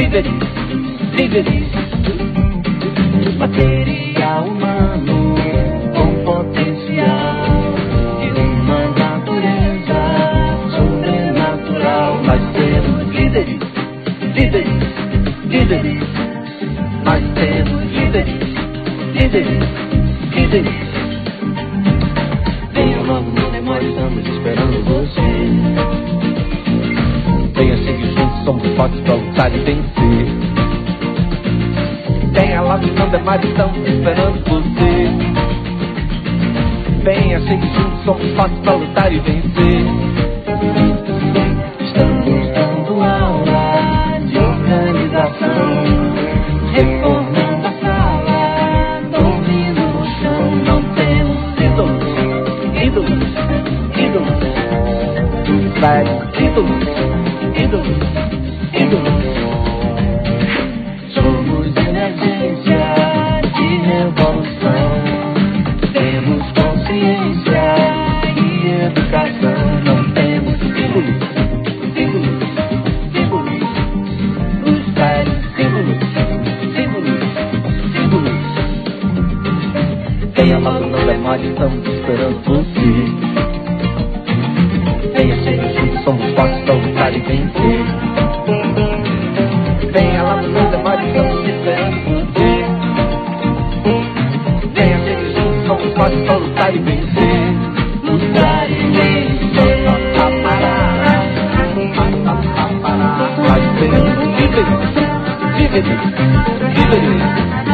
líderes, líderes. Material humano com potencial de uma natureza sobrenatural. Nós temos líderes, líderes, líderes. Nós temos líderes, líderes, líderes. Venha logo, nós estamos esperando você. Venha seguir juntos, somos fortes pra lutar e vencer. Venha logo, não demais, estamos esperando você. Venha seguir juntos, somos fortes pra lutar e vencer. Estamos dando aula de organização, reformando a sala, dormindo no chão. Não temos ídolos, ídolos, ídolos, velhos ídolos, ídolos, ídolos. Somos emergência de revolução. Temos consciência e educação. Não temos ídolos, ídolos, ídolos. Os velhos ídolos, ídolos, ídolos. Venha logo, não demore, estamos esperando você. Venha ser juntos, somos fortes pra lutar e vencer. Venha logo, não demore, estamos esperando você. Venha ser juntos, somos fortes pra lutar e vencer. Lutar e vencer. Nós temos líderes, líderes, líderes.